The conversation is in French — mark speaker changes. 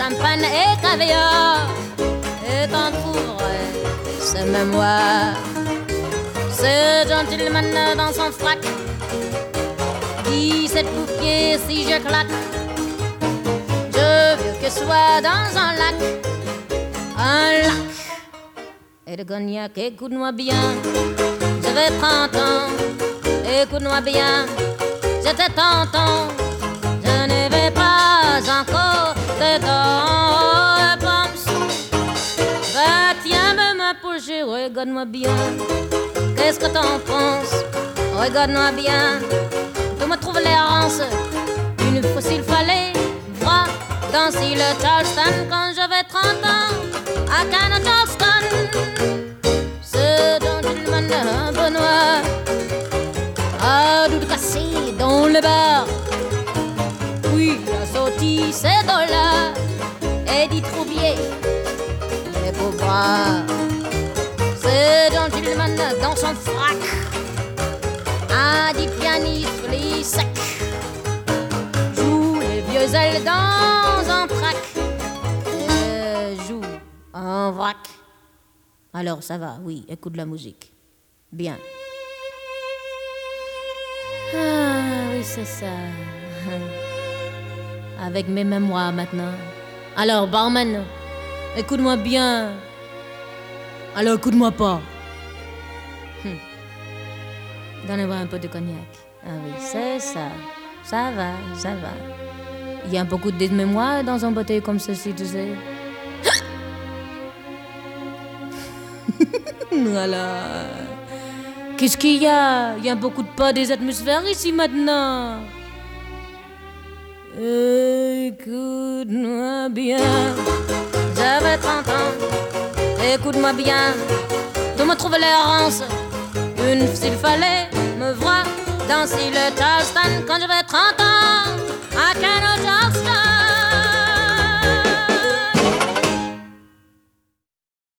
Speaker 1: champagne et caviar. Et quand t'ouvres ses mémoires, ce gentleman dans son frac dit cette paupière si je claque. Je veux que soit dans un lac et de cognac. Écoute-moi bien, j'avais 30 ans. Écoute-moi bien, j'étais tentant. Je n'avais pas encore de dents. Va, tiens, ma poche, regarde-moi bien. Qu'est-ce que t'en penses? Regarde-moi bien. Tu me trouves l'errance. Une fois s'il fallait voir danser le Charleston quand j'avais 30 ans à Cannes Charleston. Ce gentleman un peu noir a dû casser dans le bar. Oui, il a sorti ses dollars et dit trouvier les pauvres bras. Ce gentleman dans son frac a dit pianiste les sacs. Joue les vieux ailes dans un trac. Joue en vrac. Alors ça va, oui, écoute la musique. Bien. Ah oui, c'est ça. Avec mes mémoires maintenant. Alors barman, écoute-moi bien. Alors écoute-moi pas. Donnez-moi un peu de cognac. Ah oui, c'est ça. Ça va, ça va. Il y a beaucoup de mémoire dans une bouteille comme ceci, tu sais. Voilà. Qu'est-ce qu'il y a? Il y a beaucoup de pas des atmosphères ici maintenant. Écoute-moi bien. J'avais 30 ans. Écoute-moi bien. Tu me trouves l'errance. S'il fallait me voir danser le Charleston quand j'avais 30 ans.